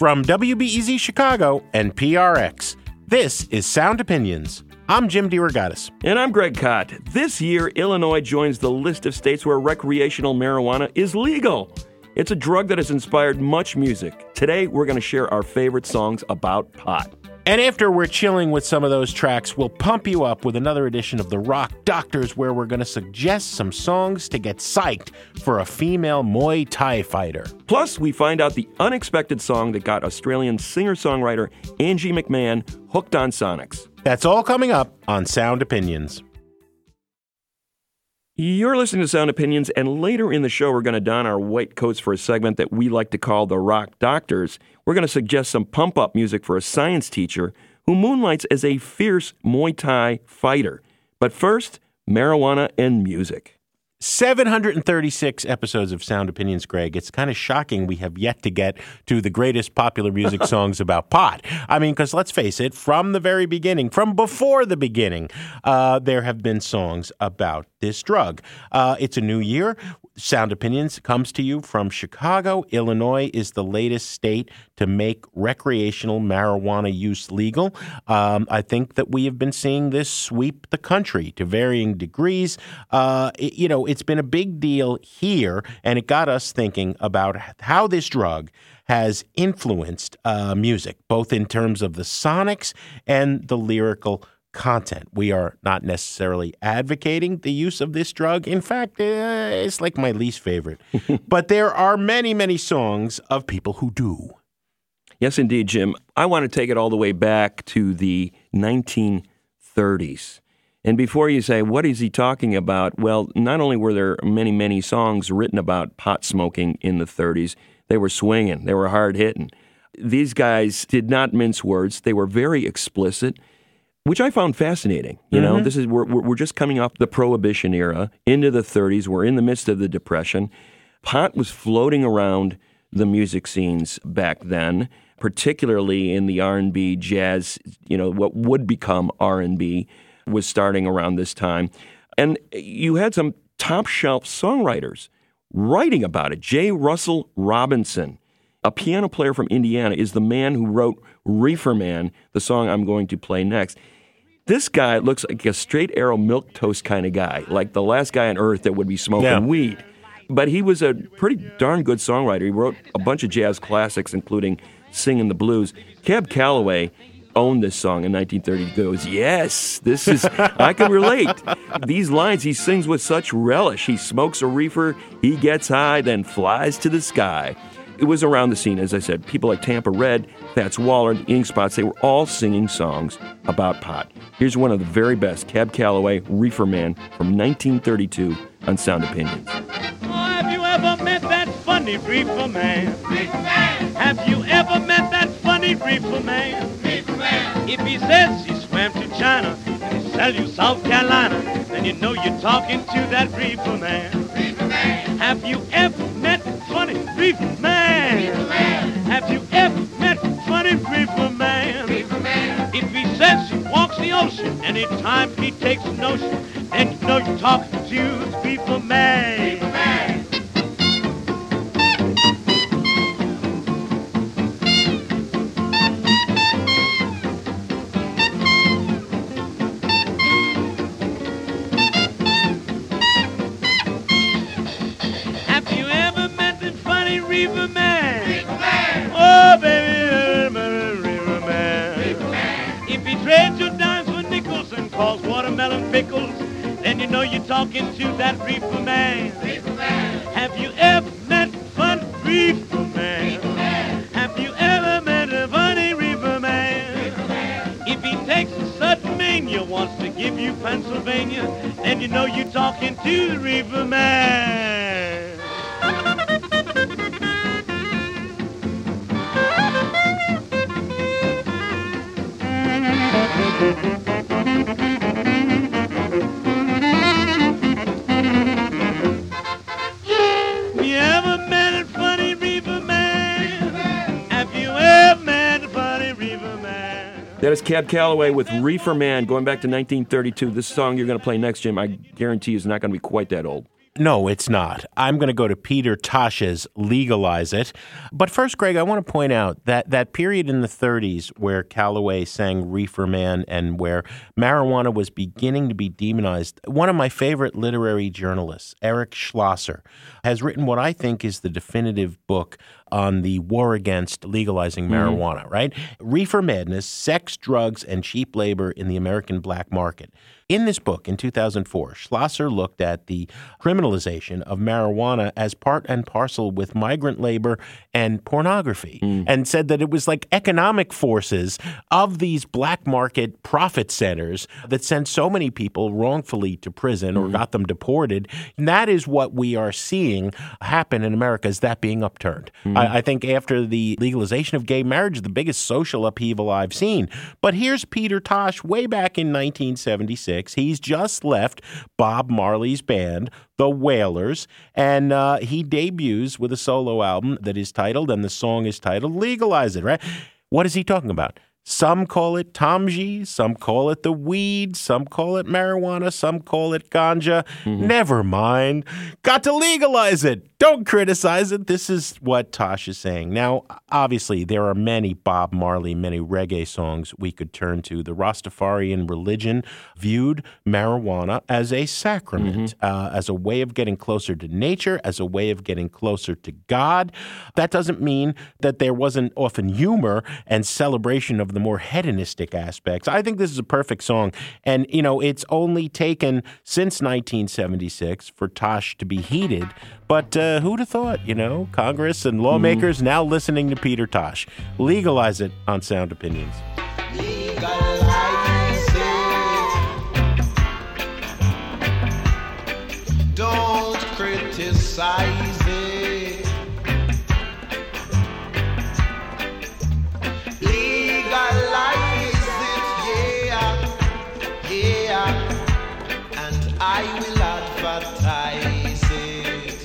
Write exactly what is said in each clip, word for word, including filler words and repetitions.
From W B E Z Chicago and P R X, this is Sound Opinions. I'm Jim DeRogatis. And I'm Greg Kot. This year, Illinois joins the list of states where recreational marijuana is legal. It's a drug that has inspired much music. Today, we're going to share our favorite songs about pot. And after we're chilling with some of those tracks, we'll pump you up with another edition of The Rock Doctors, where we're going to suggest some songs to get psyched for a female Muay Thai fighter. Plus, we find out the unexpected song that got Australian singer-songwriter Angie McMahon hooked on Sonics. That's all coming up on Sound Opinions. You're listening to Sound Opinions, and later in the show, we're going to don our white coats for a segment that we like to call The Rock Doctors. We're going to suggest some pump-up music for a science teacher who moonlights as a fierce Muay Thai fighter. But first, marijuana and music. seven hundred thirty-six episodes of Sound Opinions, Greg. It's kind of shocking we have yet to get to the greatest popular music songs about pot. I mean, because let's face it, from the very beginning, from before the beginning, uh, there have been songs about this drug. Uh, it's a new year. Sound Opinions comes to you from Chicago. Illinois is the latest state to make recreational marijuana use legal. Um, I think that we have been seeing this sweep the country to varying degrees. Uh, it, you know, it's been a big deal here, and it got us thinking about how this drug has influenced uh, music, both in terms of the sonics and the lyrical content. We are not necessarily advocating the use of this drug. In fact, uh, it's like my least favorite. But there are many, many songs of people who do. Yes, indeed, Jim. I want to take it all the way back to the nineteen thirties. And before you say, what is he talking about? Well, not only were there many, many songs written about pot smoking in the thirties, they were swinging, they were hard-hitting. These guys did not mince words. They were very explicit, which I found fascinating. You know, mm-hmm. this is we're we're just coming off the Prohibition era into the thirties. We're in the midst of the Depression. Pot was floating around the music scenes back then, particularly in the R and B, jazz. You know, what would become R and B was starting around this time, and you had some top shelf songwriters writing about it. J. Russell Robinson, a piano player from Indiana, is the man who wrote Reefer Man, the song I'm going to play next. This guy looks like a straight arrow milquetoast kind of guy, like the last guy on earth that would be smoking yeah. weed. But he was a pretty darn good songwriter. He wrote a bunch of jazz classics, including Singin' the Blues. Cab Calloway owned this song in nineteen thirty. He goes, yes, this is, I can relate. These lines he sings with such relish. He smokes a reefer, he gets high, then flies to the sky. It was around the scene, as I said. People like Tampa Red, Fats Waller, the Ink Spots, they were all singing songs about pot. Here's one of the very best, Cab Calloway, Reefer Man, from nineteen thirty-two on Sound Opinions. Oh, have you ever met that funny reefer man? Reefer man! Have you ever met that funny reefer man? Reefer man! If he says he swam to China and he sell you South Carolina, then you know you're talking to that reefer man. Reefer man! Have you ever met funny reefer man? Reefer man! Have you ever met funny reefer man? Reefer man! If he says he walks the ocean anytime he takes a notion, then you know you're talking to the reefer man. Reefer man! Reefer man. Reefer man. Oh, baby, Reefer man. Reefer man. If he trades your dimes for nickels and calls watermelon pickles, then you know you're talking to that Reefer man. Reefer man. Have you ever met fun Reefer man? Reefer man. Have you ever met a funny Reefer man? Reefer man. If he takes a sudden mania, wants to give you Pennsylvania, then you know you're talking to the Reefer man. You ever met a funny reefer man? Have you ever met a funny reefer man? That is Cab Calloway with Reefer Man, going back to nineteen thirty-two. This song you're going to play next, Jim, I guarantee is not going to be quite that old. No, it's not. I'm going to go to Peter Tosh's Legalize It. But first, Greg, I want to point out that that period in the thirties where Calloway sang Reefer Man and where marijuana was beginning to be demonized, one of my favorite literary journalists, Eric Schlosser, has written what I think is the definitive book on the war against legalizing marijuana, mm-hmm. right? Reefer Madness, Sex, Drugs, and Cheap Labor in the American Black Market. In this book, in two thousand four, Schlosser looked at the criminalization of marijuana as part and parcel with migrant labor and pornography, mm. and said that it was like economic forces of these black market profit centers that sent so many people wrongfully to prison or mm. got them deported. And that is what we are seeing happen in America, is that being upturned. Mm. I, I think after the legalization of gay marriage, the biggest social upheaval I've seen. But here's Peter Tosh way back in nineteen seventy-six. He's just left Bob Marley's band, The Wailers, and uh, he debuts with a solo album that is titled, and the song is titled, Legalize It, right? What is he talking about? Some call it Tomji, some call it the weed, some call it marijuana, some call it ganja. Mm-hmm. Never mind. Got to legalize it. Don't criticize it. This is what Tosh is saying. Now, obviously, there are many Bob Marley, many reggae songs we could turn to. The Rastafarian religion viewed marijuana as a sacrament, mm-hmm. uh, as a way of getting closer to nature, as a way of getting closer to God. That doesn't mean that there wasn't often humor and celebration of the more hedonistic aspects. I think this is a perfect song. And, you know, it's only taken since nineteen seventy-six for Tosh to be heated. But uh, who'd have thought, you know, Congress and lawmakers mm. now listening to Peter Tosh. Legalize it on Sound Opinions. Legalize it. Don't criticize it. Legalize it, yeah, yeah, and I will advertise it.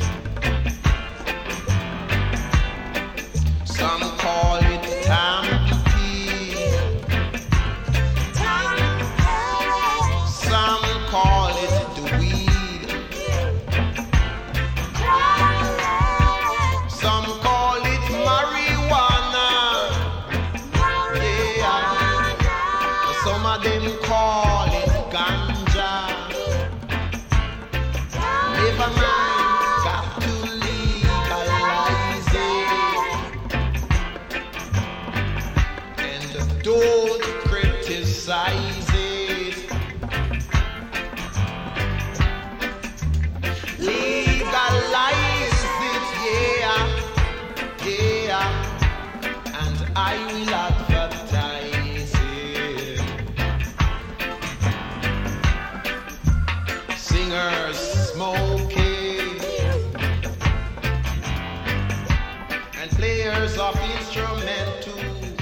Some call it Tampi, some call it the weed, some call it marijuana, yeah, some of them call it ganja. Never mind, got to legalize it, and don't criticize it. Legalize it, yeah, yeah, and I will advertise it. Singers smoking and players of instrumental.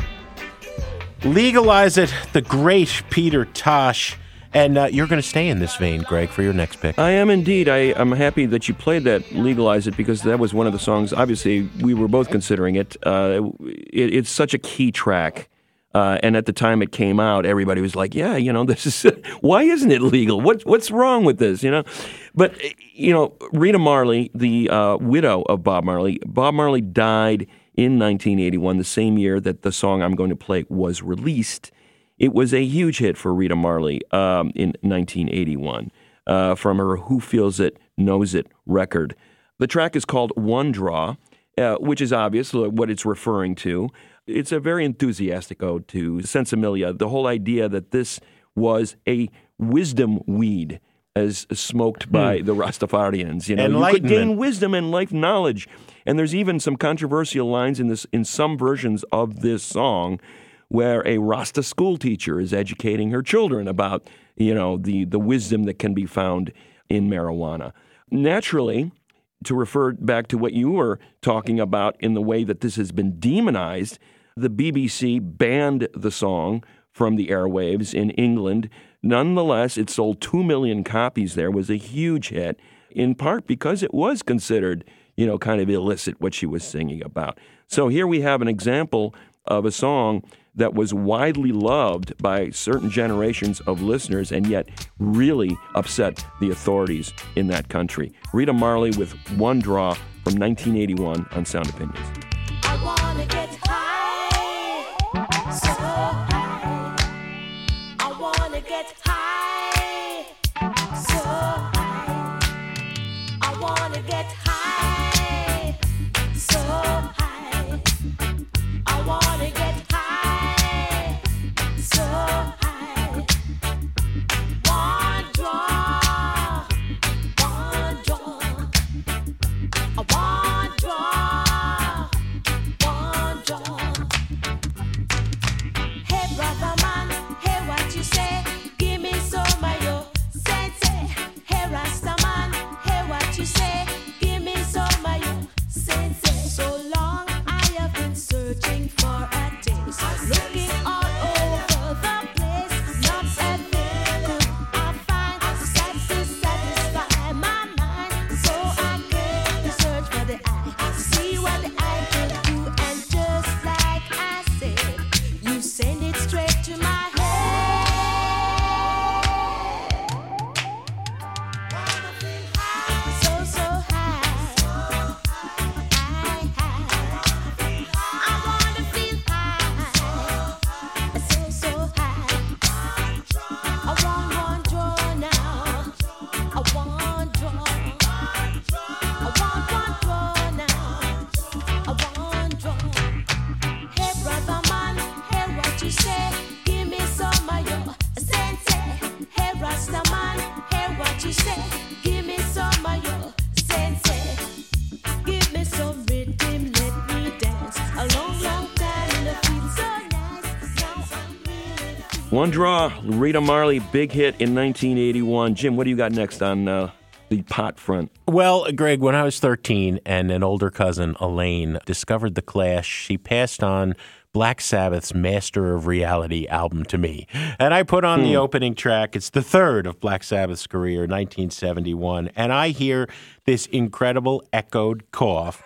Legalize It, the great Peter Tosh. And uh, you're going to stay in this vein, Greg, for your next pick. I am indeed. I, I'm happy that you played that Legalize It, because that was one of the songs, obviously, we were both considering it. Uh, it it's such a key track. Uh, and at the time it came out, everybody was like, yeah, you know, this is, why isn't it legal? What, what's wrong with this, you know? But, you know, Rita Marley, the uh, widow of Bob Marley, Bob Marley died in nineteen eighty-one, the same year that the song I'm going to play was released. It was a huge hit for Rita Marley um, in nineteen eighty-one uh, from her Who Feels It, Knows It record. The track is called One Draw, uh, which is obvious what it's referring to. It's a very enthusiastic ode to Sensimilia, the whole idea that this was a wisdom weed as smoked by hmm. the Rastafarians. You know, you could gain wisdom and life knowledge. And there's even some controversial lines in this in some versions of this song where a Rasta school teacher is educating her children about, you know, the, the wisdom that can be found in marijuana. Naturally, to refer back to what you were talking about in the way that this has been demonized, the B B C banned the song from the airwaves in England. Nonetheless, it sold two million copies there, was a huge hit, in part because it was considered, you know, kind of illicit what she was singing about. So here we have an example of a song that was widely loved by certain generations of listeners and yet really upset the authorities in that country. Rita Marley with One Draw from nineteen eighty-one on Sound Opinions. I wanna get high, so high. I wanna get high, so high. I wanna get high, so high. I wanna get high, so high. One draw, one draw. I want draw, one draw. Hey brother man, hey what you say? Give me some of your sense. Hey Rasta man, hey what you say? Give me some of your sense. So long I have been searching for a taste, looking all over the place. Not a thing could I find to satisfy my mind. So I came to search for the eye, see what the eye can do, and just like I said, you send it straight to my head. So so high, high, high. I wanna feel high, so so high. I want one draw now. I want draw. I want one draw now. I want draw. Hey brother man, hey what you say? Give me some of your sense. Hey Rasta man, hey what you say? Give me some of your sense. Give me some rhythm, let me dance. A long, long time and it feels so nice. Now I'm really feeling. One Draw, Rita Marley, big hit in nineteen eighty-one. Jim, what do you got next on uh, the pot front? Well, Greg, when I was thirteen and an older cousin, Elaine, discovered The Clash, she passed on Black Sabbath's Master of Reality album to me. And I put on the opening track. It's the third of Black Sabbath's career, nineteen seventy-one. And I hear this incredible echoed cough.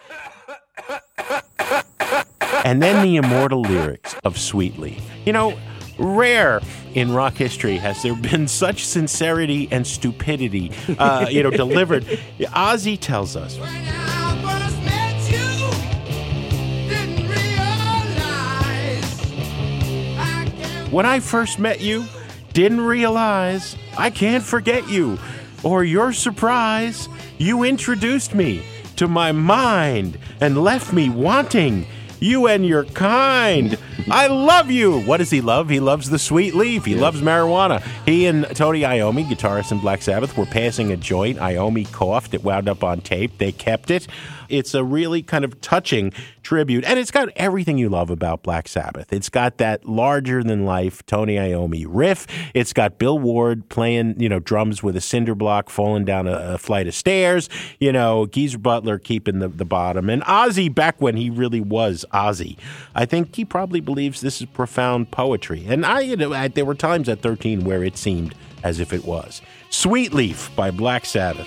And then the immortal lyrics of Sweet Leaf. You know, rare in rock history has there been such sincerity and stupidity, uh, you know, delivered. Ozzy tells us, When I first met you, didn't realize I can't when I first met you, didn't realize I can't forget you, or your surprise, you introduced me to my mind and left me wanting you and your kind. I love you. What does he love? He loves the Sweet Leaf. He loves marijuana. He and Tony Iommi, guitarist in Black Sabbath, were passing a joint. Iommi coughed. It wound up on tape. They kept it. It's a really kind of touching tribute. And it's got everything you love about Black Sabbath. It's got that larger-than-life Tony Iommi riff. It's got Bill Ward playing, you know, drums with a cinder block falling down a, a flight of stairs. You know, Geezer Butler keeping the, the bottom. And Ozzy, back when he really was Ozzy, I think he probably believes this is profound poetry. And I, you know, I, there were times at thirteen where it seemed as if it was. Sweet Leaf by Black Sabbath.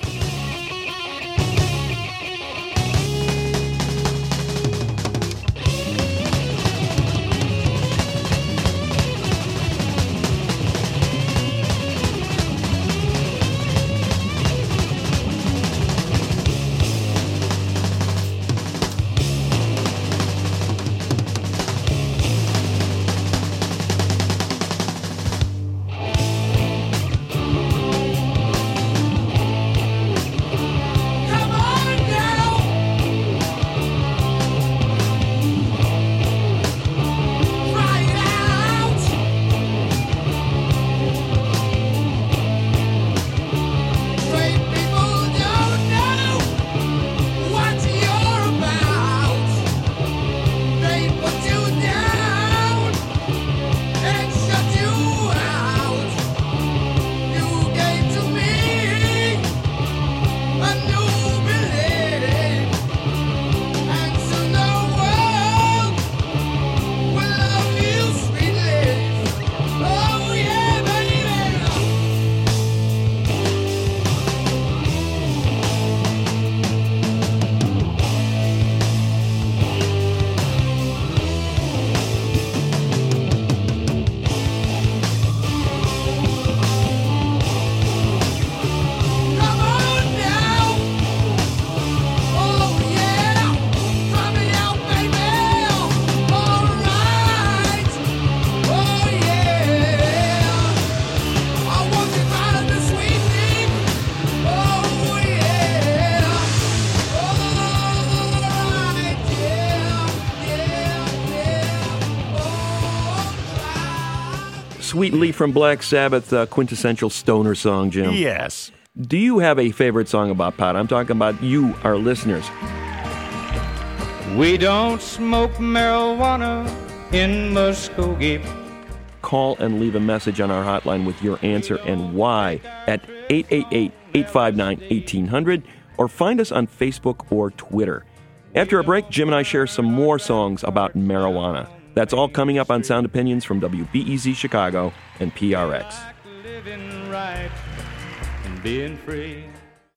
Sweet Leaf from Black Sabbath, uh, quintessential stoner song, Jim. Yes. Do you have a favorite song about pot? I'm talking about you, our listeners. We don't smoke marijuana in Muskogee. Call and leave a message on our hotline with your answer and why at eight eight eight, eight five nine, one eight zero zero or find us on Facebook or Twitter. After a break, Jim and I share some more songs about marijuana. That's all coming up on Sound Opinions from W B E Z Chicago and P R X. Living right and being free.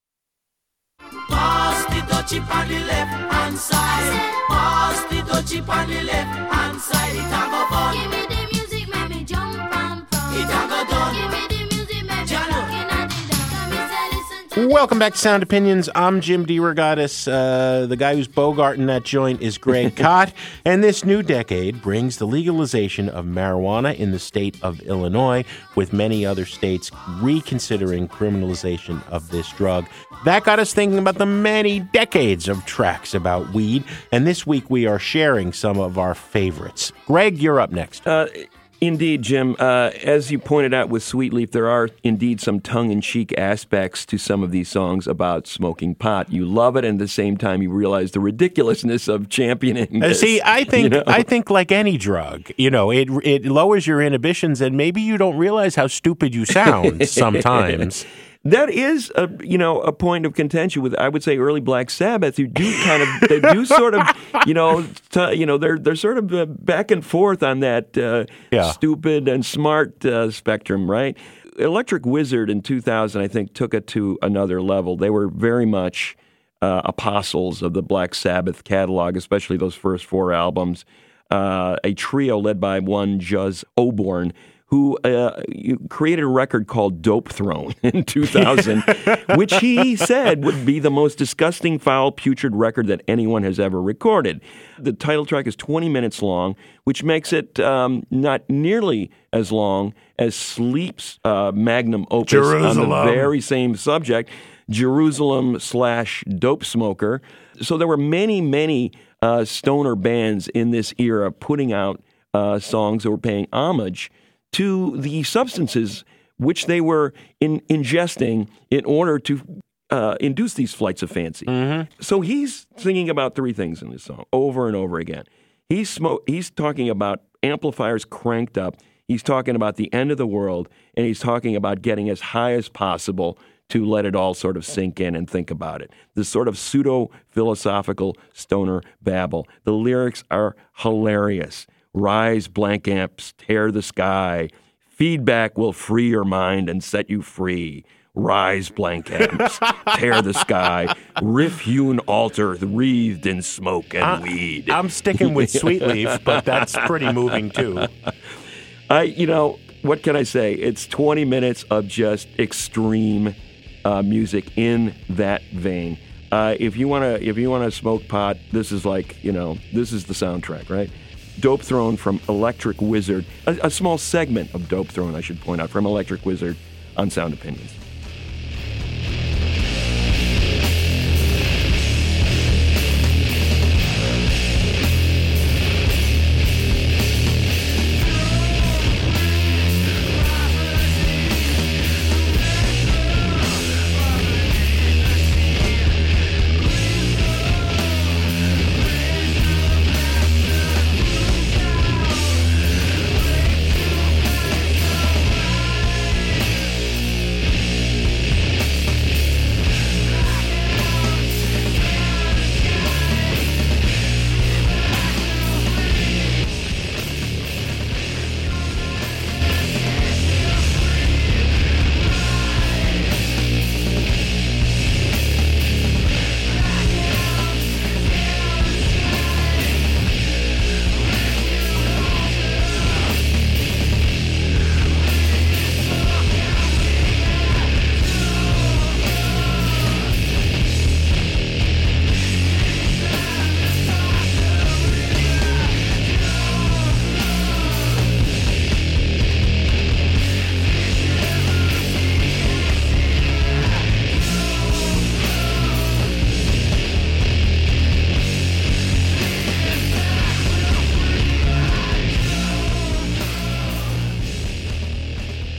Pass the dutchie on the left hand side. Pass the dutchie on the left hand side. It a go fun. Give me the music, make me jump and prance. It a go done. Give me the music, make me Jalo. rockin' at the dance. Come and say, listen to Welcome back to Sound Opinions. I'm Jim DeRogatis. Uh, the guy who's bogarting that joint is Greg Kot. And this new decade brings the legalization of marijuana in the state of Illinois, with many other states reconsidering criminalization of this drug. That got us thinking about the many decades of tracks about weed. And this week we are sharing some of our favorites. Greg, you're up next. Uh, indeed, Jim. Uh, as you pointed out with Sweet Leaf, there are indeed some tongue-in-cheek aspects to some of these songs about smoking pot. You love it, and at the same time, you realize the ridiculousness of championing Uh, this. See, I think you know? I think like any drug, you know, it it lowers your inhibitions, and maybe you don't realize how stupid you sound sometimes. That is, a, you know, a point of contention with, I would say, early Black Sabbath, who do kind of, they do sort of, you know, t- you know, they're they're sort of uh, back and forth on that uh, Yeah. stupid and smart uh, spectrum, right? Electric Wizard in two thousand, I think, took it to another level. They were very much uh, apostles of the Black Sabbath catalog, especially those first four albums. Uh, a trio led by one Juz Oborn, who uh, created a record called Dope Throne in two thousand, which he said would be the most disgusting, foul, putrid record that anyone has ever recorded. The title track is twenty minutes long, which makes it um, not nearly as long as Sleep's uh, magnum opus on Jerusalem. the very same subject, Jerusalem slash Dope Smoker. So there were many, many uh, stoner bands in this era putting out uh, songs that were paying homage to the substances which they were in, ingesting in order to uh, induce these flights of fancy. Mm-hmm. So he's singing about three things in this song over and over again. He's smo- He's talking about amplifiers cranked up. He's talking about the end of the world, and he's talking about getting as high as possible to let it all sort of sink in and think about it. This sort of pseudo-philosophical stoner babble. The lyrics are hilarious. Rise, blank amps, tear the sky. Feedback will free your mind and set you free. Rise, blank amps, tear the sky. Riff-hewn altar wreathed in smoke and I- weed. I'm sticking with Sweet Leaf, but that's pretty moving too. I, you know, what can I say? It's twenty minutes of just extreme uh, music in that vein. Uh, if you wanna, if you wanna smoke pot, this is like, you know, this is the soundtrack, right? Dope Throne from Electric Wizard, a, a small segment of Dope Throne, I should point out, from Electric Wizard on Sound Opinions.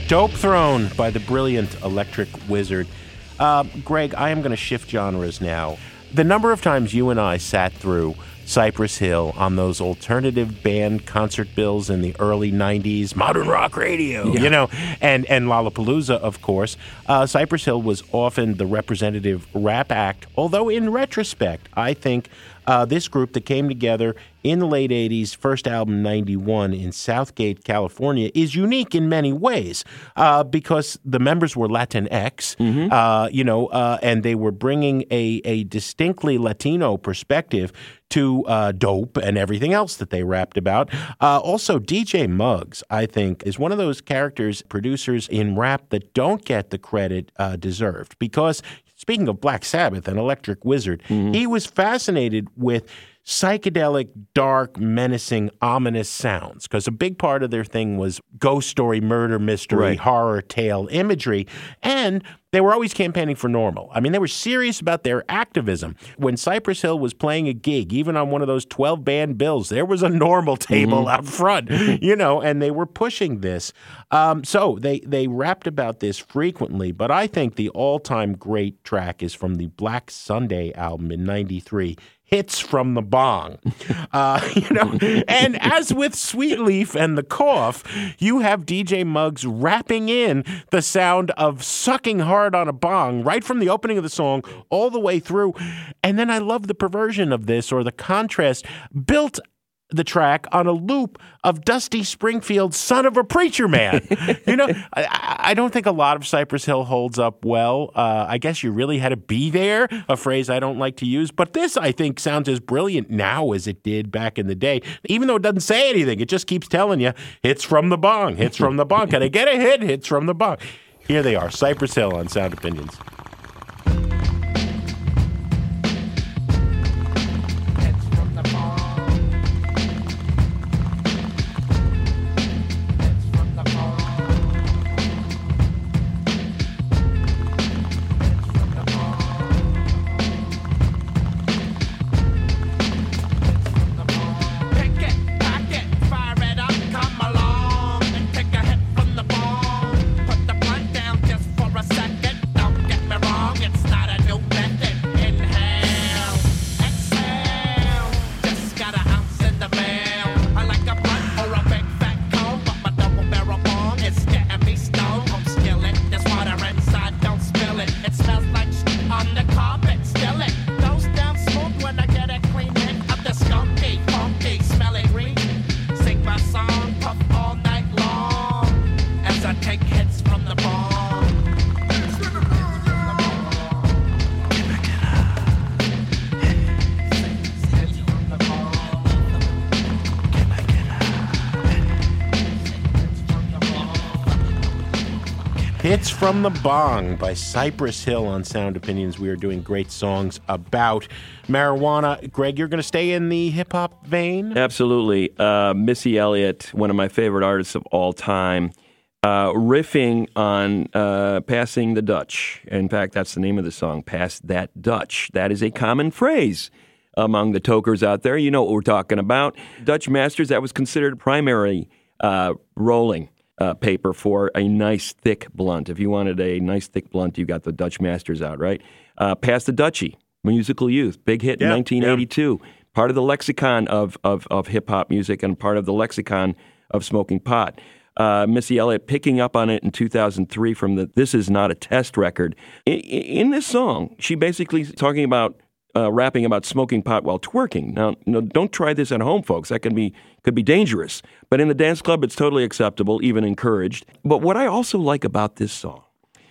Dope Throne by the brilliant Electric Wizard. Uh, Greg, I am going to shift genres now. The number of times you and I sat through Cypress Hill on those alternative band concert bills in the early nineties, modern rock radio, yeah. you know, and, and Lollapalooza, of course. Uh, Cypress Hill was often the representative rap act, although in retrospect, I think uh, this group that came together in the late eighties, first album ninety-one in Southgate, California, is unique in many ways uh, because the members were Latinx, mm-hmm. uh, you know, uh, and they were bringing a, a distinctly Latino perspective to uh, dope and everything else that they rapped about. Uh, also, D J Muggs, I think, is one of those characters, producers in rap that don't get the credit uh, deserved because, speaking of Black Sabbath and Electric Wizard, mm-hmm. he was fascinated with psychedelic, dark, menacing, ominous sounds, because a big part of their thing was ghost story, murder mystery, right. horror tale imagery, and they were always campaigning for normal. I mean, they were serious about their activism. When Cypress Hill was playing a gig, even on one of those twelve-band bills, there was a normal table mm-hmm. out front, you know, and they were pushing this. Um, so they, they rapped about this frequently, but I think the all-time great track is from the Black Sunday album in ninety-three, Hits from the Bong. Uh, you know, and as with Sweet Leaf and The Cough, you have D J Muggs rapping in the sound of sucking hard on a bong right from the opening of the song all the way through. And then I love the perversion of this, or the contrast, built the track on a loop of Dusty Springfield's Son of a Preacher Man. You know, I, I don't think a lot of Cypress Hill holds up well. Uh, I guess you really had to be there, a phrase I don't like to use. But this, I think, sounds as brilliant now as it did back in the day. Even though it doesn't say anything, it just keeps telling you, hits from the bong, hits from the bong. Can I get a hit? Hits from the bong. Here they are, Cypress Hill on Sound Opinions. Hits from the Bong by Cypress Hill on Sound Opinions. We are doing great songs about marijuana. Greg, you're going to stay in the hip-hop vein? Absolutely. Uh, Missy Elliott, one of my favorite artists of all time, uh, riffing on uh, Passing the Dutch. In fact, that's the name of the song, Pass That Dutch. That is a common phrase among the tokers out there. You know what we're talking about. Dutch Masters, that was considered primary uh, rolling Uh, paper for a nice thick blunt. If you wanted a nice thick blunt, you got the Dutch Masters out, right? Uh, Pass the Dutchie, Musical Youth, big hit in yeah, nineteen eighty-two. Yeah. Part of the lexicon of, of, of hip-hop music and part of the lexicon of smoking pot. Uh, Missy Elliott picking up on it in two thousand three from the This Is Not a Test record. In, in this song, she basically is talking about Uh, rapping about smoking pot while twerking. Now, no, don't try this at home, folks. That can be could be dangerous. But in the dance club, it's totally acceptable, even encouraged. But what I also like about this song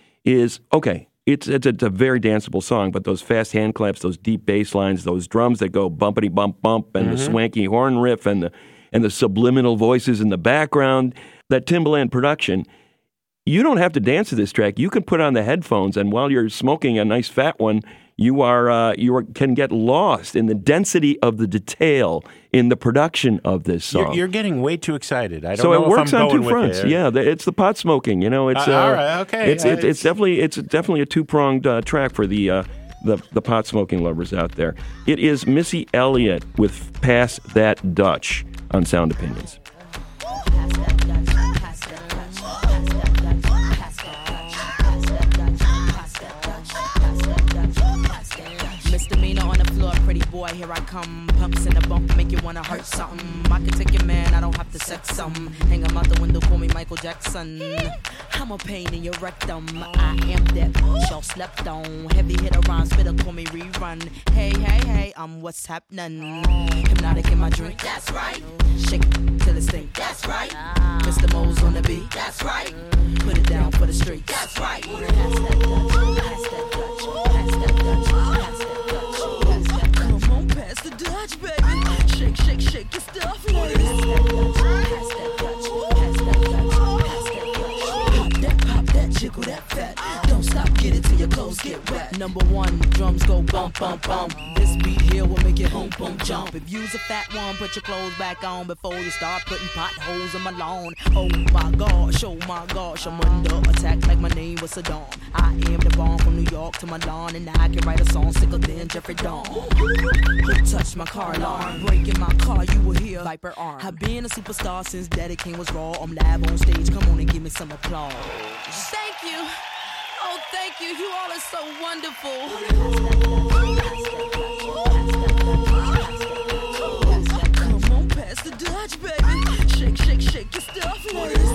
is, okay, it's it's a, it's a very danceable song, but those fast hand claps, those deep bass lines, those drums that go bumpity bump bump, and mm-hmm. the swanky horn riff, and the and the subliminal voices in the background, that Timbaland production. You don't have to dance to this track. You can put on the headphones, and while you're smoking a nice fat one, you are uh, you are, can get lost in the density of the detail in the production of this song. You're, you're getting way too excited. I don't so know it works if I'm on going two fronts. It. Yeah, it's the pot smoking. You know, it's uh, uh, all right, okay. It's, it's, it's definitely it's definitely a two pronged uh, track for the uh, the the pot smoking lovers out there. It is Missy Elliott with "Pass That Dutch" on Sound Opinions. Pass that Dutch, pass that Dutch, pass that Dutch. floor, pretty boy, here I come. Pumps in the bump, make you wanna hurt something. I can take your man, I don't have to sex some. Hang him out the window, call me Michael Jackson. I'm a pain in your rectum. I am that y'all slept on. Heavy hitter, rhyme spitter, call me rerun. Hey, hey, hey, I'm what's happening. Hypnotic in my drink, that's right. Shake it till it stink, that's right. Mister Mo's on the beat, that's right. Put it down for the street, that's right. Pass that Dutch, pass that Dutch, pass that Dutch, pass that Dutch, pass that Dutch. Come on, pass the Dutch, baby. Shake, shake, shake your stuff, please. Pass that Dutch, pass that Dutch, pass that Dutch, pass that Dutch. Pop that, pop that, jiggle that fat. Don't stop, get it till your clothes get wet. Number one, drums go bump, bump, bump. This beat here will make it boom, boom, jump. If you's a fat one, put your clothes back on before you start putting potholes in my lawn. Oh my gosh, oh my gosh, I'm under attack like my name was Saddam. I am the bomb from New York to Milan, and I can write a song sicker than Jeffrey Dawn. Who touched my car alarm? Breaking my car, you will hear Viper arm. I've been a superstar since Daddy King was raw. I'm live on stage, come on and give me some applause. Thank you. Oh, thank you. You all are so wonderful. Come on, pass the Dutch, baby. Shake, shake, shake your stuff, please.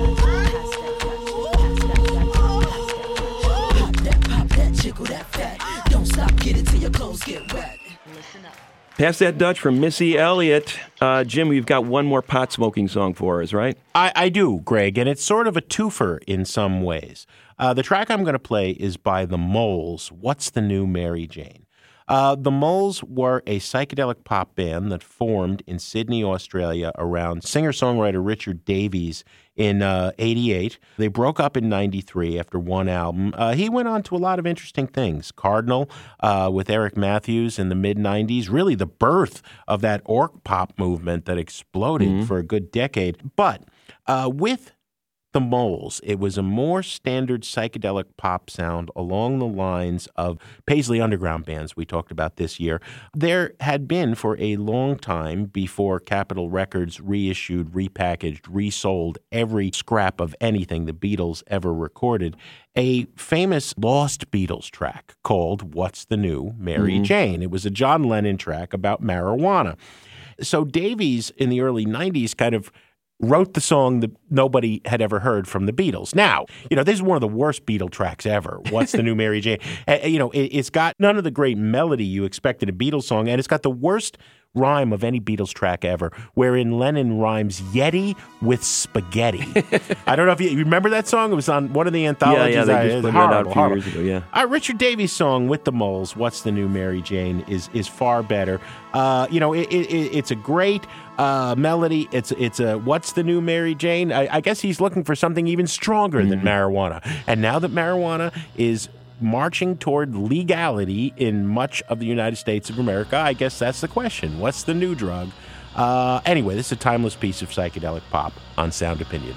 Pop that, pop that, jiggle that fat. Don't stop, get it till your clothes get wet. Listen up. Pass that Dutch from Missy Elliott. Uh, Jim, we've got one more pot smoking song for us, right? I, I do, Greg, and it's sort of a twofer in some ways. Uh, the track I'm going to play is by The Moles, What's the New Mary Jane? Uh, the Moles were a psychedelic pop band that formed in Sydney, Australia around singer-songwriter Richard Davies in uh, eighty-eight. They broke up in ninety-three after one album. Uh, he went on to a lot of interesting things. Cardinal uh, with Eric Matthews in the mid-nineties, really the birth of that orc pop movement that exploded mm-hmm. for a good decade. But uh, with The Moles, it was a more standard psychedelic pop sound along the lines of Paisley Underground bands we talked about this year. There had been for a long time before Capitol Records reissued, repackaged, resold every scrap of anything the Beatles ever recorded, a famous lost Beatles track called What's the New Mary mm-hmm. Jane? It was a John Lennon track about marijuana. So Davies in the early nineties kind of wrote the song that nobody had ever heard from the Beatles. Now, you know, this is one of the worst Beatle tracks ever. What's the New Mary Jane? Uh, you know, it, it's got none of the great melody you expect in a Beatles song, and it's got the worst rhyme of any Beatles track ever, wherein Lennon rhymes Yeti with spaghetti. I don't know if you, you remember that song. It was on one of the anthologies. Yeah, yeah, they I, just put horrible, that out a few horrible. years ago, yeah. Uh, Richard Davies' song with the Moles, What's the New Mary Jane, is is far better. Uh, you know, it, it, it's a great uh, melody. It's it's a What's the New Mary Jane? I, I guess he's looking for something even stronger mm-hmm. than marijuana. And now that marijuana is marching toward legality in much of the United States of America, I guess that's the question. What's the new drug? Uh, anyway, this is a timeless piece of psychedelic pop on Sound Opinions.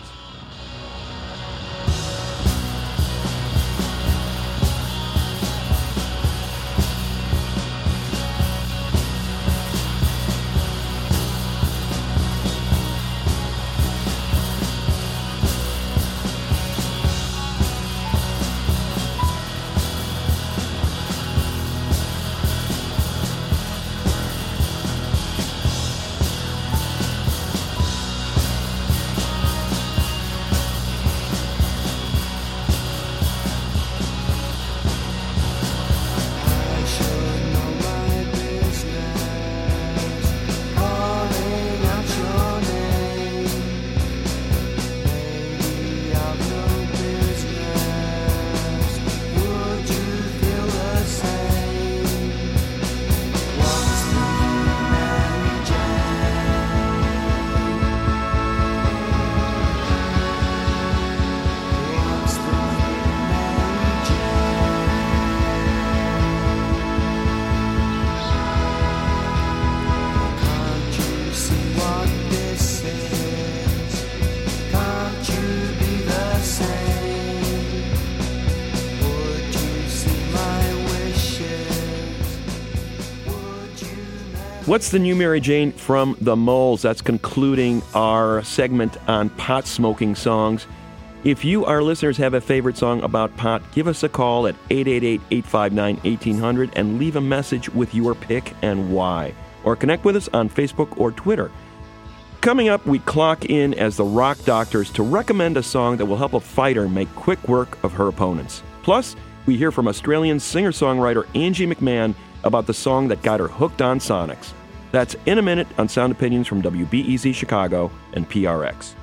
What's the New Mary Jane from The Moles? That's concluding our segment on pot smoking songs. If you, our listeners, have a favorite song about pot, give us a call at eight eight eight, eight five nine, one eight hundred and leave a message with your pick and why. Or connect with us on Facebook or Twitter. Coming up, we clock in as the Rock Doctors to recommend a song that will help a fighter make quick work of her opponents. Plus, we hear from Australian singer-songwriter Angie McMahon about the song that got her hooked on Sonics. That's in a minute on Sound Opinions from W B E Z Chicago and P R X.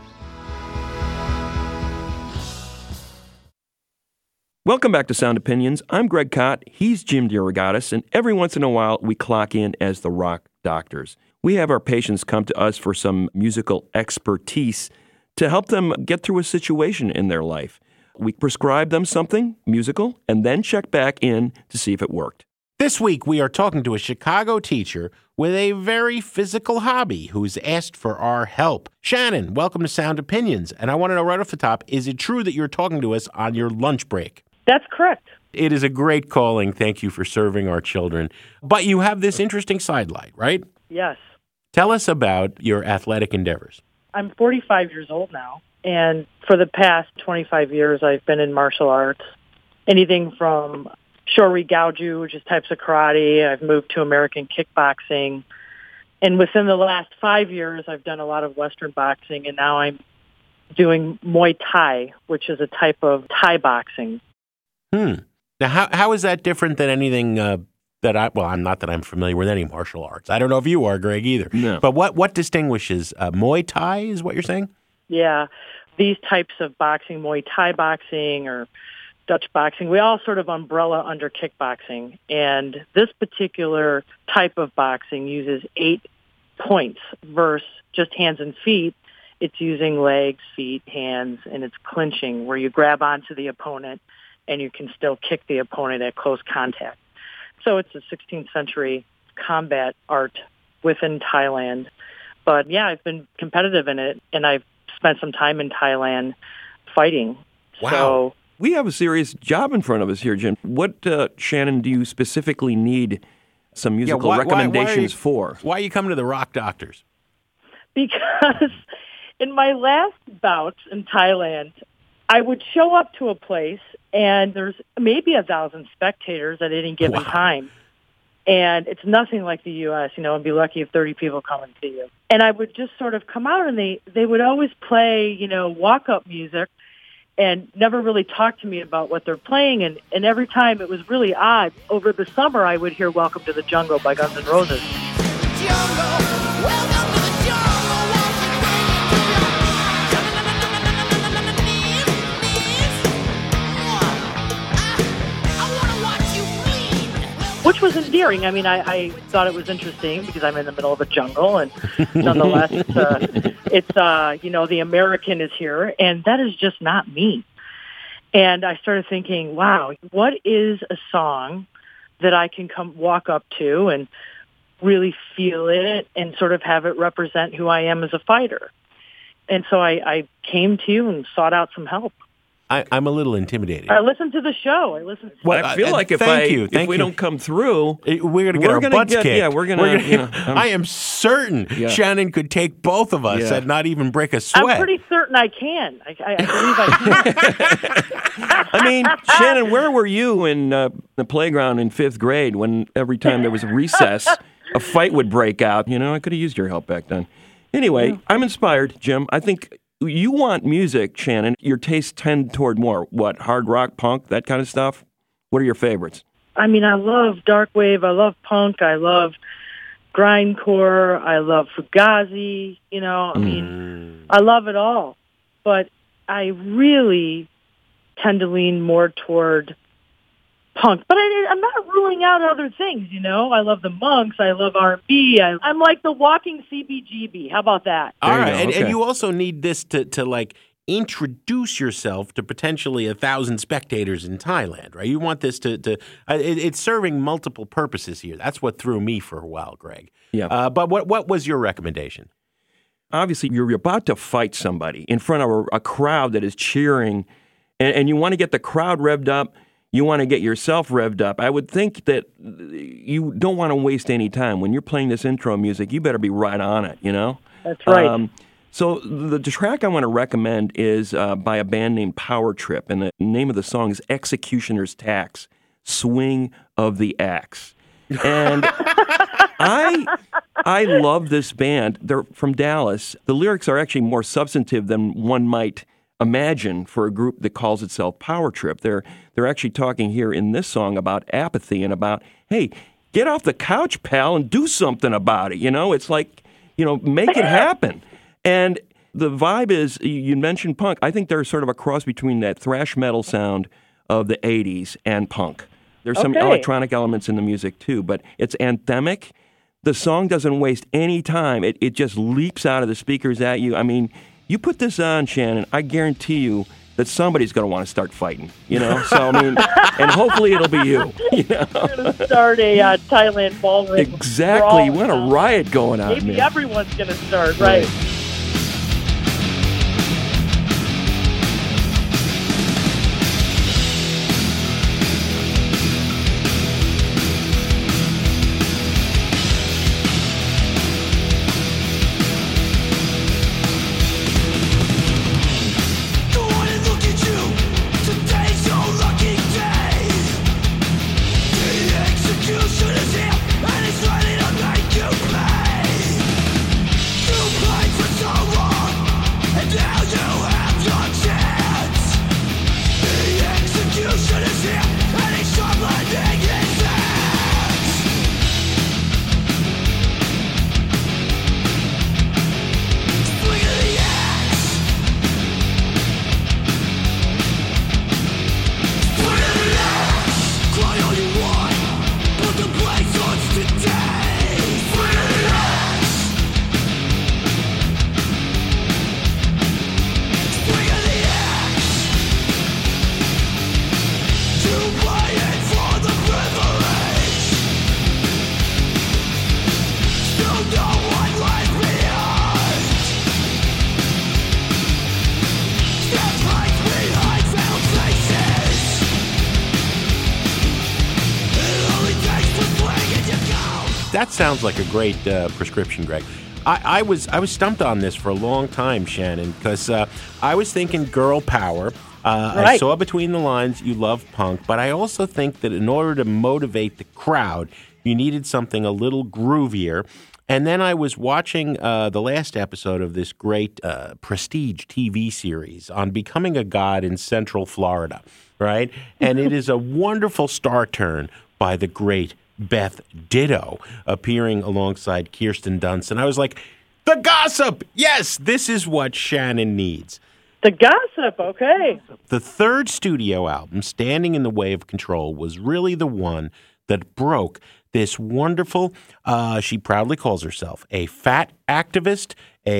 Welcome back to Sound Opinions. I'm Greg Kot. He's Jim DeRogatis, and every once in a while we clock in as the Rock Doctors. We have our patients come to us for some musical expertise to help them get through a situation in their life. We prescribe them something musical and then check back in to see if it worked. This week, we are talking to a Chicago teacher with a very physical hobby who's asked for our help. Shannon, welcome to Sound Opinions. And I want to know right off the top, is it true that you're talking to us on your lunch break? That's correct. It is a great calling. Thank you for serving our children. But you have this interesting sidelight, right? Yes. Tell us about your athletic endeavors. I'm forty-five years old now, and for the past twenty-five years, I've been in martial arts. Anything from Shori Gaoju, which is types of karate. I've moved to American kickboxing. And within the last five years, I've done a lot of Western boxing, and now I'm doing Muay Thai, which is a type of Thai boxing. Hmm. Now, how how is that different than anything uh, that I, well, I'm not that I'm familiar with any martial arts. I don't know if you are, Greg, either. No. But what, what distinguishes uh, Muay Thai is what you're saying? Yeah. These types of boxing, Muay Thai boxing or Dutch boxing, we all sort of umbrella under kickboxing. And this particular type of boxing uses eight points versus just hands and feet. It's using legs, feet, hands, and it's clinching where you grab onto the opponent and you can still kick the opponent at close contact. So it's a sixteenth century combat art within Thailand. But yeah, I've been competitive in it, and I've spent some time in Thailand fighting. Wow. So, We have a serious job in front of us here, Jim. What, uh, Shannon, do you specifically need some musical why- why- why are recommendations you- for? Why are you coming to the Rock Doctors? because in my last bouts in Thailand, I would show up to a place and there's maybe a thousand spectators at any given Wow. time. And it's nothing like the U S, you know, and be lucky if thirty people come and see you. And I would just sort of come out and they, they would always play, you know, walk-up music and never really talk to me about what they're playing. And, and every time it was really odd. Over the summer, I would hear Welcome to the Jungle by Guns N' Roses. Which was endearing. I mean, I, I thought it was interesting because I'm in the middle of a jungle, and nonetheless, it's, uh, it's uh, you know, the American is here, and that is just not me. And I started thinking, wow, what is a song that I can come walk up to and really feel it and sort of have it represent who I am as a fighter? And so I, I came to you and sought out some help. I, I'm a little intimidated. I listened to the show. I listened. Well, I feel uh, like if thank I you, if thank we you. don't come through, It- we're going to get We're our gonna butts get- kicked. yeah, we're gonna, you know, um, I am certain Yeah. Shannon could take both of us Yeah. and not even break a sweat. I'm pretty certain I can. I, I, I believe I can. I mean, Shannon, where were you in uh, the playground in fifth grade when every time there was a recess, a fight would break out? You know, I could have used your help back then. Anyway, I'm inspired, Jim. I think you want music, Shannon. Your tastes tend toward more, what, hard rock, punk, that kind of stuff? What are your favorites? I mean, I love dark wave. I love punk. I love grindcore. I love Fugazi. You know, I mean, I love it all. But I really tend to lean more toward punk. But I, I'm not ruling out other things, you know. I love the Monks. I love R and B. I, I'm like the walking C B G B. How about that? All There you right, go, and, and okay. you also need this to, to like introduce yourself to potentially a thousand spectators in Thailand, right? You want this to, to uh, it, it's serving multiple purposes here. That's what threw me for a while, Greg. Yeah. Uh, but what what was your recommendation? Obviously, you're about to fight somebody in front of a, a crowd that is cheering, and, and you want to get the crowd revved up. You want to get yourself revved up. I would think that you don't want to waste any time. When you're playing this intro music, you better be right on it, you know? That's right. Um, So the track I want to recommend is uh, by a band named Power Trip, and the name of the song is Executioner's Tax, Swing of the Axe. And I I love this band. They're from Dallas. The lyrics are actually more substantive than one might imagine for a group that calls itself Power Trip. They're they're actually talking here in this song about apathy and about, hey, get off the couch, pal, and do something about it. You know, it's like, you know, make it happen. And the vibe is, you mentioned punk. I think they're sort of a cross between that thrash metal sound of the eighties and punk. There's some Okay. electronic elements in the music too, but it's anthemic. The song doesn't waste any time. It it just leaps out of the speakers at you. I mean, you put this on, Shannon, I guarantee you that somebody's going to want to start fighting, you know? So, I mean, and hopefully it'll be you, you know? We're going to start a uh, Thailand ballroom. Exactly. You brawl. want a riot going on, Maybe man. everyone's going to start, right? Go on and look at you. Today's your lucky day. The execution is here, and it's ready to make you pay. You played for so long, and now you have your chance. The execution is here, and he's sharpening his axe. Swing of the axe. Swing of the axe. Cry all you want, but the blade starts today. Swing of the axe. Swing of the axe. You play it for the privilege. Still no one left behind. Step right behind veiled faces. It only takes to swing and you go. That sounds like a great uh, prescription, Greg. I, I was I was stumped on this for a long time, Shannon, because uh, I was thinking girl power. Uh, I Right. saw between the lines you love punk, but I also think that in order to motivate the crowd, you needed something a little groovier. And then I was watching uh, the last episode of this great uh, prestige T V series on becoming a god in Central Florida, right? And it is a wonderful star turn by the great Beth Ditto appearing alongside Kirsten Dunst. And I was like, the gossip! Yes, this is what Shannon needs. The gossip, okay. The third studio album, Standing in the Way of Control, was really the one that broke this wonderful, uh, she proudly calls herself a fat activist,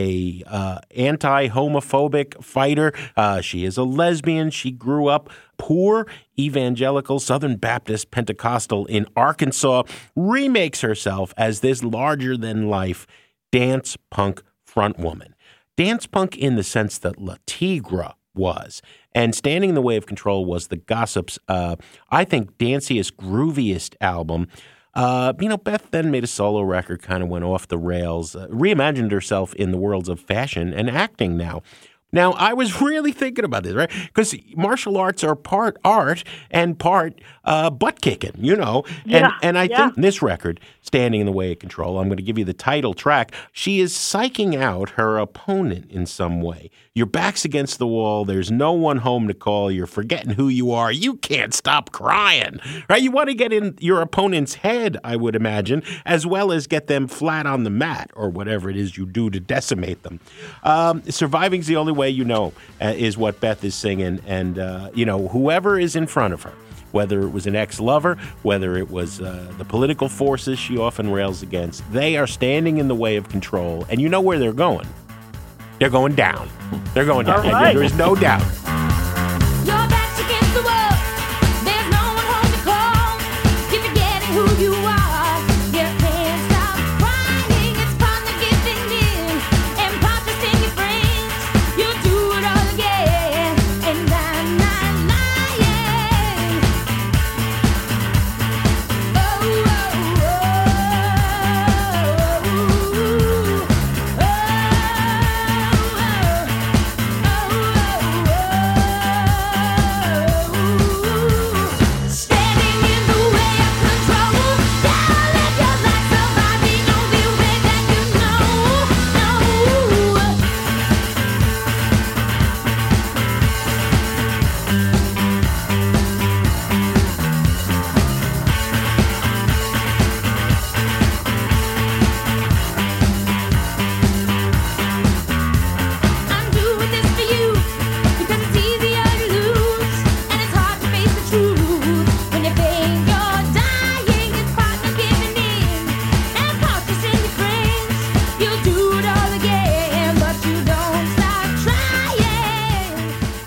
a uh, anti-homophobic fighter. Uh, she is a lesbian. She grew up poor, evangelical, Southern Baptist Pentecostal in Arkansas, remakes herself as this larger-than-life dance punk frontwoman. Dance punk in the sense that La Tigra was. And Standing in the Way of Control was the Gossip's, uh, I think, danciest, grooviest album. Uh, you know, Beth then made a solo record, kind of went off the rails, uh, reimagined herself in the worlds of fashion and acting now. Now, I was really thinking about this, right? Because martial arts are part art and part uh, butt kicking, you know. And, Yeah, and I yeah. think this record, Standing in the Way of Control, I'm going to give you the title track. She is psyching out her opponent in some way. Your back's against the wall. There's no one home to call. You're forgetting who you are. You can't stop crying, right? You want to get in your opponent's head, I would imagine, as well as get them flat on the mat or whatever it is you do to decimate them. Um, surviving's the only way you know uh, is what Beth is singing. And, uh, you know, whoever is in front of her, whether it was an ex-lover, whether it was uh, the political forces she often rails against, they are standing in the way of control. And you know where they're going. They're going down. They're going down. All right. There is no doubt. Your back's against the wall. There's no one home to call. You're forgetting who you are. You can't stop crying. It's fun to giving in and practicing your friends. You do it all again, and I'm not lying. Oh, oh, oh, oh, oh.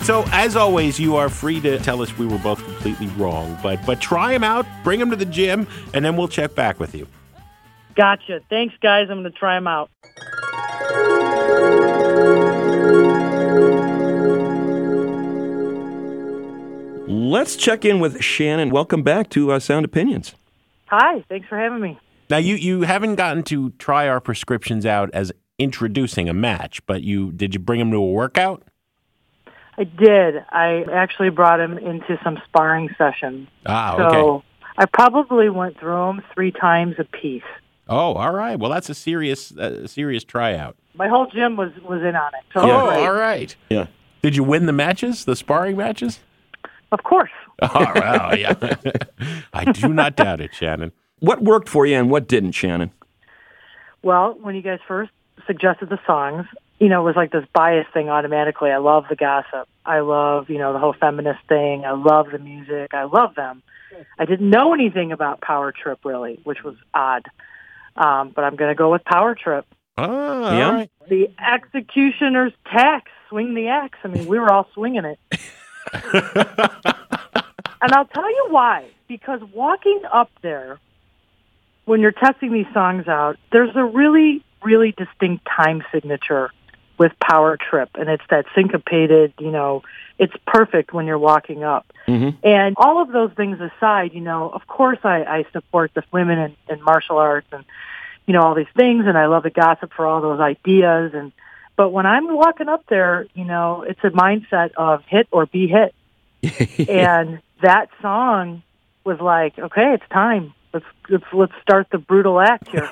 So, as always, you are free to tell us we were both completely wrong, but but try them out, bring them to the gym, and then we'll check back with you. Gotcha. Thanks, guys. I'm going to try them out. Let's check in with Shannon. Welcome back to uh, Sound Opinions. Hi. Thanks for having me. Now, you, you haven't gotten to try our prescriptions out as introducing a match, but you did you bring them to a workout? I did. I actually brought him into some sparring sessions. Ah, so okay. I probably went through them three times a piece. Oh, all right. Well, that's a serious uh, serious tryout. My whole gym was, was in on it. So Oh, it was great. all right. Yeah. Did you win the matches, the sparring matches? Of course. Oh, wow, yeah. I do not doubt it, Shannon. What worked for you and what didn't, Shannon? Well, when you guys first suggested the songs, you know, it was like this bias thing automatically. I love the gossip. I love, you know, the whole feminist thing. I love the music. I love them. I didn't know anything about Power Trip, really, which was odd. Um, but I'm going to go with Power Trip. Oh, Yeah? all right. The executioner's tax. Swing the axe. I mean, we were all swinging it. And I'll tell you why. Because walking up there, when you're testing these songs out, there's a really, really distinct time signature with Power Trip. And it's that syncopated, you know, it's perfect when you're walking up. Mm-hmm. And all of those things aside, you know, of course I, I support the women in, in martial arts and, you know, all these things. And I love the gossip for all those ideas. And But when I'm walking up there, you know, it's a mindset of hit or be hit. And that song was like, okay, it's time. Let's let's let's start the brutal act here.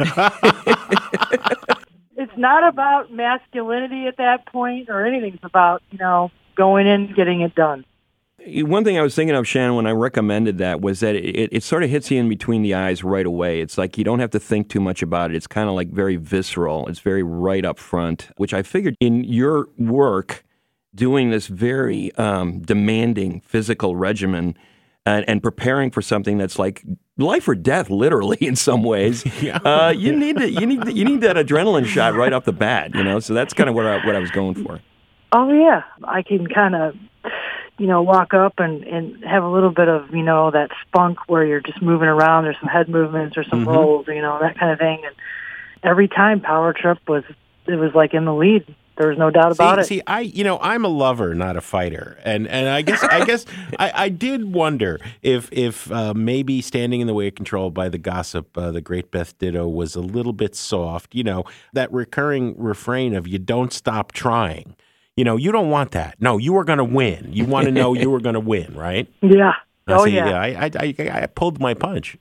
It's not about masculinity at that point or anything. It's about, you know, going in, getting it done. One thing I was thinking of, Shannon, when I recommended that was that it, it sort of hits you in between the eyes right away. It's like you don't have to think too much about it. It's kind of like very visceral. It's very right up front, which I figured in your work doing this very um, demanding physical regimen and, and preparing for something that's like life or death, literally in some ways. Yeah. uh, you need to, you need you need that adrenaline shot right off the bat, you know. So that's kind of what I, what I was going for. Oh yeah, I can kind of, you know, walk up and, and have a little bit of, you know, that spunk where you're just moving around. There's some head movements or some Mm-hmm. rolls, you know, that kind of thing. And every time Power Trip was, it was like in the lead. There was no doubt about see, it. See, I, you know, I'm a lover, not a fighter, and and I guess, I guess, I, I did wonder if if uh, maybe Standing in the Way of Control by the Gossip, uh, the great Beth Ditto, was a little bit soft. You know, that recurring refrain of "You don't stop trying." You know, you don't want that. No, you are going to win. You want to know you were going to win, right? Yeah. Uh, Oh see, yeah. I, I, I, I pulled my punch.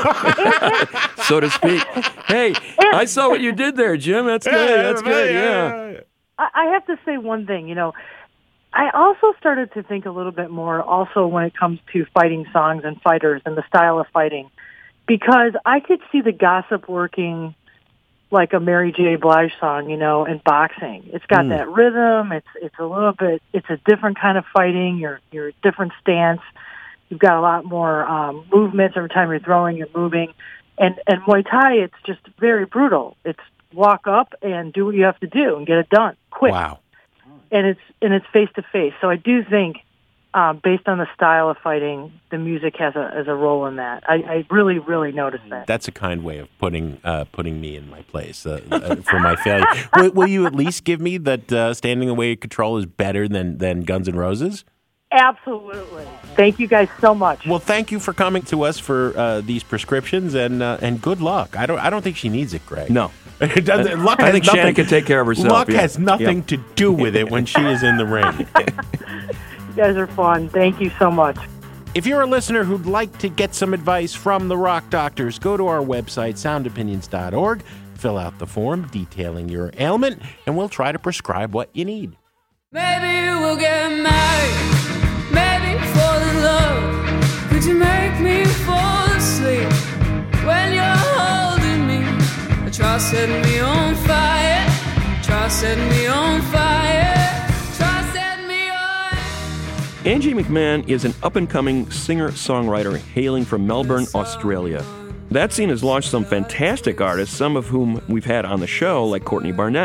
So to speak. Hey, I saw what you did there, Jim. That's good. That's good. Yeah. I I have to say one thing, you know, I also started to think a little bit more also when it comes to fighting songs and fighters and the style of fighting, because I could see the gossip working like a Mary J. Blige song, you know, in boxing. It's got Mm. that rhythm. It's it's a little bit, it's a different kind of fighting. You're, you're a different stance. You've got a lot more um, movements every time you're throwing, you're moving. And, and Muay Thai, it's just very brutal. It's walk up and do what you have to do and get it done quick. Wow. And it's and it's face to face. So I do think, um, based on the style of fighting, the music has a has a role in that. I, I really really noticed that. That's a kind way of putting uh, putting me in my place uh, uh, for my failure. will, will you at least give me that uh, Standing Away Control is better than, than Guns N' Roses? Absolutely. Thank you guys so much. Well, thank you for coming to us for uh, these prescriptions, and uh, and good luck. I don't I don't think she needs it, Greg. No. It doesn't, luck I has think nothing, Shannon can take care of herself. Luck yeah. has nothing Yeah. to do with it when she is in the ring. You guys are fun. Thank you so much. If you're a listener who'd like to get some advice from the Rock Doctors, go to our website, sound opinions dot org, fill out the form detailing your ailment, and we'll try to prescribe what you need. Maybe we'll get married, maybe fall in love. Could you make me fall asleep when you're holding me? Try setting me on fire, try setting me on fire, try setting me on. Angie McMahon is an up-and-coming singer-songwriter hailing from Melbourne, Australia. That scene has launched some fantastic artists, some of whom we've had on the show, like Courtney Barnett.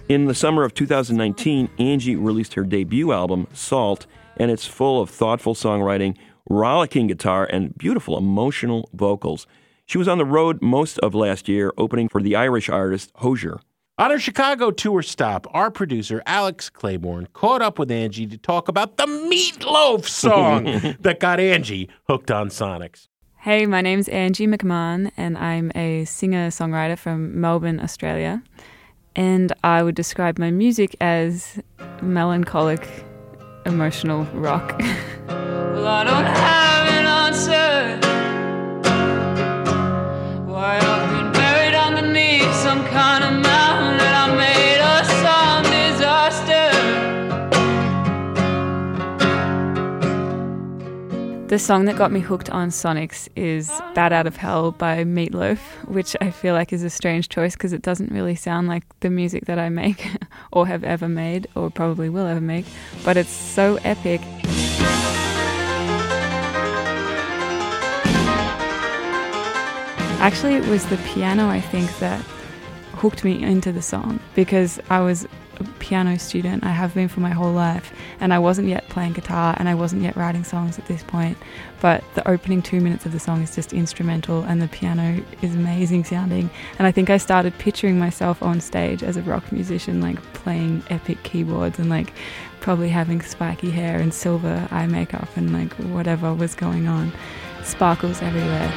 In the summer of two thousand nineteen, Angie released her debut album, Salt, and it's full of thoughtful songwriting, rollicking guitar, and beautiful emotional vocals. She was on the road most of last year, opening for the Irish artist Hozier. On her Chicago tour stop, our producer, Alex Claiborne, caught up with Angie to talk about the Meatloaf song that got Angie hooked on Sonics. Hey, my name's Angie McMahon, and I'm a singer-songwriter from Melbourne, Australia. And I would describe my music as melancholic, emotional rock. Well, I don't have an answer why I've been buried underneath some kind of mountain that I made of some disaster. The song that got me hooked on Sonics is Bat Out of Hell by Meatloaf, which I feel like is a strange choice because it doesn't really sound like the music that I make or have ever made or probably will ever make, but it's so epic. Actually, it was the piano, I think, that hooked me into the song because I was a piano student. I have been for my whole life, and I wasn't yet playing guitar and I wasn't yet writing songs at this point. But the opening two minutes of the song is just instrumental, and the piano is amazing sounding. And I think I started picturing myself on stage as a rock musician, like playing epic keyboards and like probably having spiky hair and silver eye makeup and like whatever was going on. Sparkles everywhere.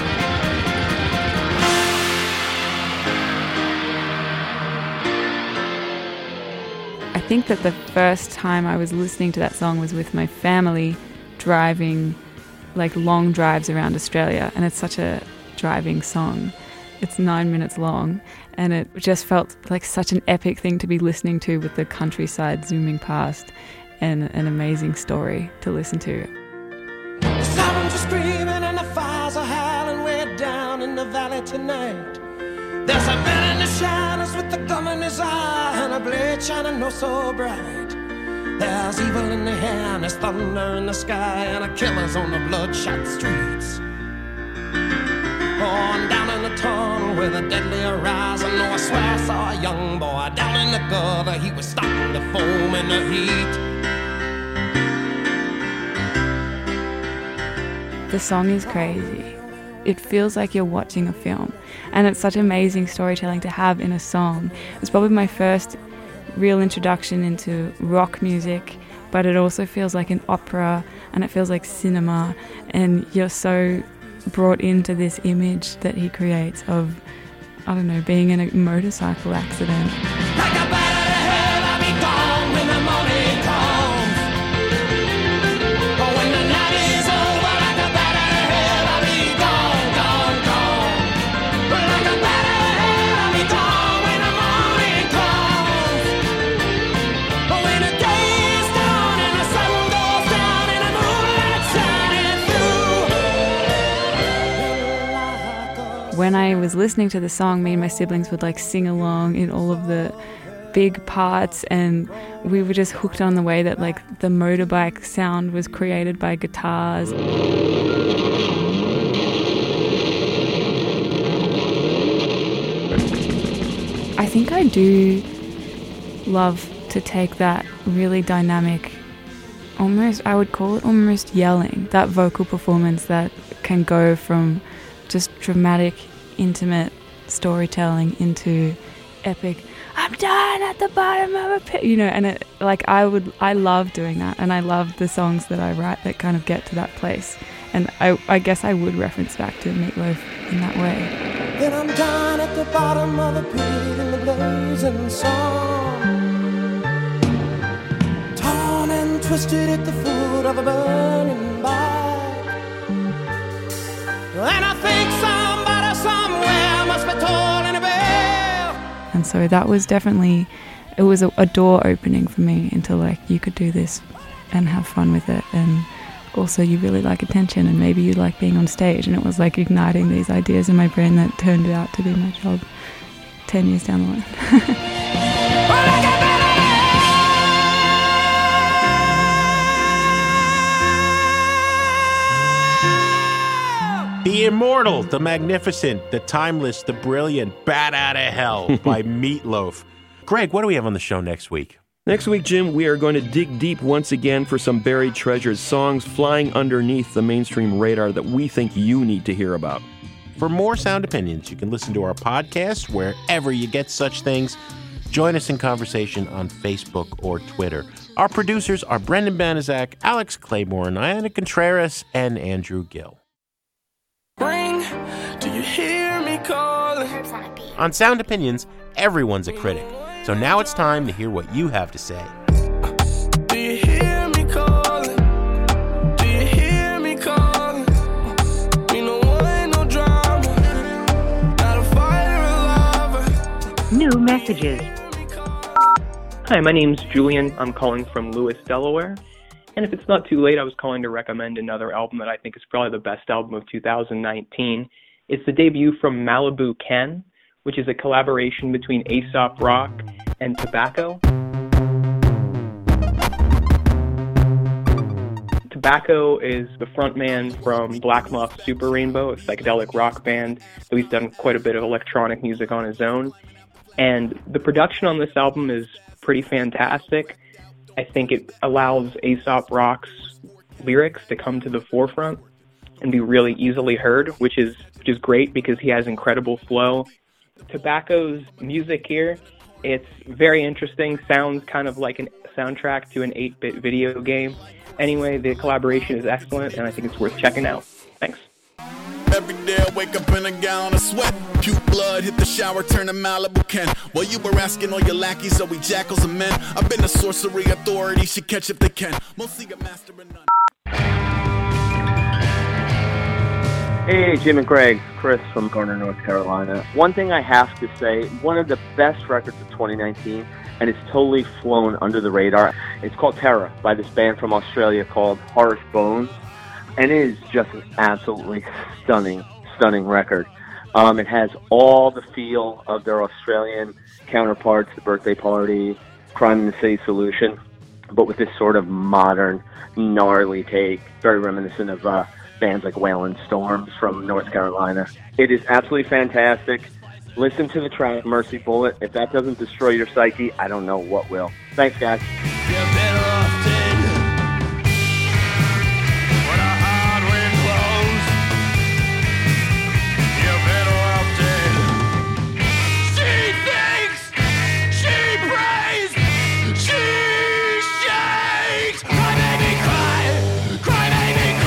I think that the first time I was listening to that song was with my family driving like long drives around Australia, and it's such a driving song. It's nine minutes long, and it just felt like such an epic thing to be listening to with the countryside zooming past, and an amazing story to listen to. The sirens are screaming and the fires are howling way down in the valley tonight. There's a man in the shadows with the gum in his eye and a blade shining oh so bright. There's evil in the air and there's thunder in the sky and a killer's on the bloodshot streets. Oh, and down in the tunnel with a deadly horizon, oh, I swear I saw a young boy down in the gutter. He was starting to foam in the heat. The song is crazy. It feels like you're watching a film, and it's such amazing storytelling to have in a song. It's probably my first real introduction into rock music, but it also feels like an opera, and it feels like cinema, and you're so brought into this image that he creates of, I don't know, being in a motorcycle accident. Like a bat out of hell, I'll be gone when the morning comes. But when the night is over, like a bat out of hell, I'll be gone, gone, gone. Like a bat out of hell, I'll be gone when the morning comes. But when the day is done and the sun goes down and the moonlight shining through. When I was listening to the song, me and my siblings would like sing along in all of the big parts, and we were just hooked on the way that like the motorbike sound was created by guitars. I think I do love to take that really dynamic, almost, I would call it almost yelling, that vocal performance that can go from just dramatic, intimate storytelling into epic, I'm down at the bottom of a pit, you know, and it, like I would, I love doing that, and I love the songs that I write that kind of get to that place, and I, I guess I would reference back to Meatloaf in that way. Then I'm down at the bottom of the pit in the blazing sun, torn and twisted at the foot of a burning bark. And I think somebody somewhere must be tolling a bell. And so that was definitely, it was a, a door opening for me into like, you could do this and have fun with it, and also you really like attention, and maybe you like being on stage, and it was like igniting these ideas in my brain that turned out to be my job ten years down the line. The immortal, the magnificent, the timeless, the brilliant Bat Outta Hell by Meatloaf. Greg, what do we have on the show next week? Next week, Jim, we are going to dig deep once again for some buried treasures, songs flying underneath the mainstream radar that we think you need to hear about. For more Sound Opinions, you can listen to our podcast wherever you get such things. Join us in conversation on Facebook or Twitter. Our producers are Brendan Banaszak, Alex Claiborne, Iana Contreras, and Andrew Gill. Ring, do you hear me calling? On Sound Opinions, everyone's a critic. So now it's time to hear what you have to say. Do you hear me calling? Do you hear me calling? Me no one, no drama. Not a fire, a lover. New messages. Hi, my name's Julian. I'm calling from Lewis, Delaware. And if it's not too late, I was calling to recommend another album that I think is probably the best album of two thousand nineteen. It's the debut from Malibu Ken, which is a collaboration between Aesop Rock and Tobacco. Tobacco is the frontman from Black Moth Super Rainbow, a psychedelic rock band, though he's done quite a bit of electronic music on his own. And the production on this album is pretty fantastic. I think it allows Aesop Rock's lyrics to come to the forefront and be really easily heard, which is which is great because he has incredible flow. Tobacco's music here, it's very interesting, sounds kind of like a soundtrack to an eight-bit video game. Anyway, the collaboration is excellent, and I think it's worth checking out. Thanks. Every day I wake up in a gallon of sweat. Puke blood, hit the shower, turn to Malibu Ken. While you were asking all your lackeys, are we jackals and men? I've been a sorcery authority, should catch if they can. Mostly a master and none. Hey, Jim and Greg, Chris from Garner, North Carolina. One thing I have to say, one of the best records of twenty nineteen, and it's totally flown under the radar. It's called Terra by this band from Australia called Harsh Bones, and it is just an absolutely stunning, stunning record. Um, it has all the feel of their Australian counterparts, The Birthday Party, Crime in the City Solution, but with this sort of modern, gnarly take, very reminiscent of uh, bands like Wailing Storms from North Carolina. It is absolutely fantastic. Listen to the track, Mercy Bullet. If that doesn't destroy your psyche, I don't know what will. Thanks, guys. You're better off dead. When a hard wind blows, you're better off dead. She thinks, she prays, she shakes. Cry, baby, cry. Cry, baby,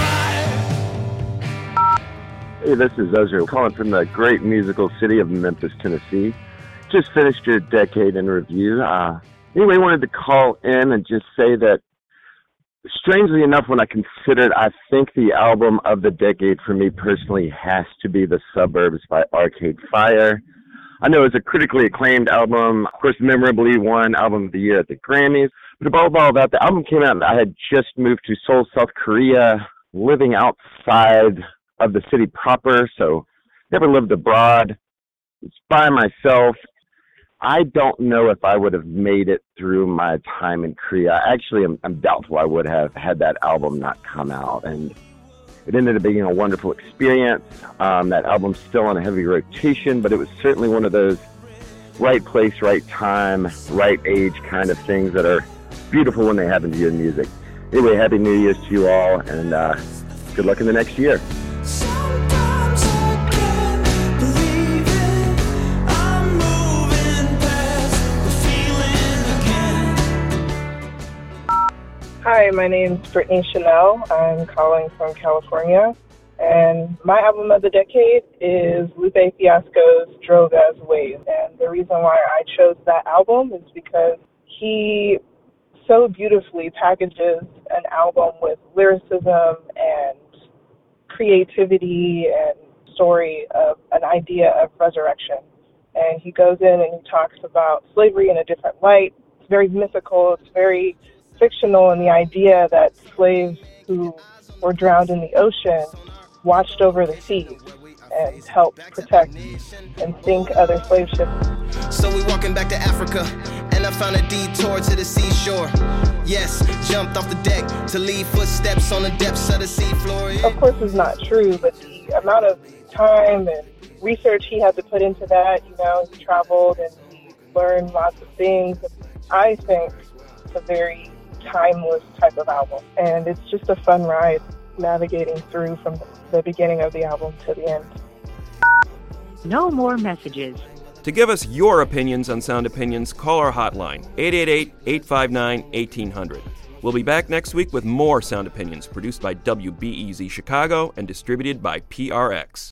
cry. Hey, this is Ezra calling from the great musical city of Memphis, Tennessee. Just finished your decade in review. Uh, anyway, wanted to call in and just say that, strangely enough, when I considered, I think the album of the decade for me personally has to be The Suburbs by Arcade Fire. I know it's a critically acclaimed album, of course, memorably won Album of the Year at the Grammys. But above all that, the album came out and I had just moved to Seoul, South Korea, living outside of the city proper, so never lived abroad. It's by myself. I don't know if I would have made it through my time in Korea. Actually, I'm, I'm doubtful I would have had that album not come out. And it ended up being a wonderful experience. Um, that album's still on a heavy rotation, but it was certainly one of those right place, right time, right age kind of things that are beautiful when they happen to you in music. Anyway, Happy New Year's to you all, and uh, good luck in the next year. Sometimes I can't believe it. I'm moving past the feeling again. Hi, my name's Brittany Chanel. I'm calling from California, and my album of the decade is Lupe Fiasco's Drogas Waves. And the reason why I chose that album is because he so beautifully packages an album with lyricism and creativity and story of an idea of resurrection. And he goes in and he talks about slavery in a different light. It's very mythical, it's very fictional, and the idea that slaves who were drowned in the ocean watched over the seas and helped protect and sink other slave ships. So we walking back to Africa, and I found a detour to the seashore. Yes, jumped off the deck to leave footsteps on the depths of the seafloor. Of course, it's not true, but the amount of time and research he had to put into that, you know, he traveled and he learn lots of things. I think it's a very timeless type of album, and it's just a fun ride navigating through from the beginning of the album to the end. No more messages. To give us your opinions on Sound Opinions, call our hotline, eight eight eight, eight five nine, one eight zero zero. We'll be back next week with more Sound Opinions, produced by W B E Z Chicago and distributed by P R X.